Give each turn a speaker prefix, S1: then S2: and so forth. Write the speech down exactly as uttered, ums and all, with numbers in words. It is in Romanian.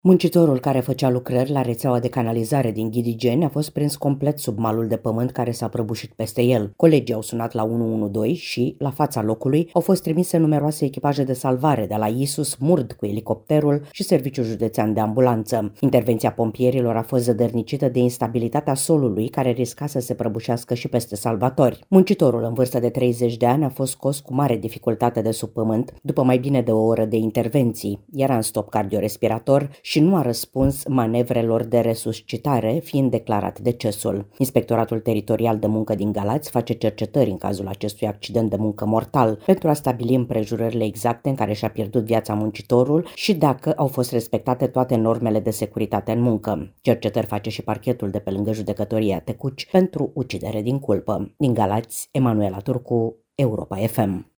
S1: Muncitorul care făcea lucrări la rețeaua de canalizare din Ghidigeni a fost prins complet sub malul de pământ care s-a prăbușit peste el. Colegii au sunat la unu unu doi și, la fața locului, au fost trimise numeroase echipaje de salvare de la Isus, Murd cu elicopterul și Serviciul Județean de Ambulanță. Intervenția pompierilor a fost zădărnicită de instabilitatea solului care risca să se prăbușească și peste salvatori. Muncitorul, în vârstă de treizeci de ani, a fost scos cu mare dificultate de sub pământ după mai bine de o oră de intervenții. Era în stop cardiorespirator și nu a răspuns manevrelor de resuscitare, fiind declarat decesul. Inspectoratul Teritorial de Muncă din Galați face cercetări în cazul acestui accident de muncă mortal pentru a stabili împrejurările exacte în care și-a pierdut viața muncitorul și dacă au fost respectate toate normele de securitate în muncă. Cercetări face și parchetul de pe lângă judecătoria Tecuci pentru ucidere din culpă. Din Galați, Emanuela Turcu, Europa F M.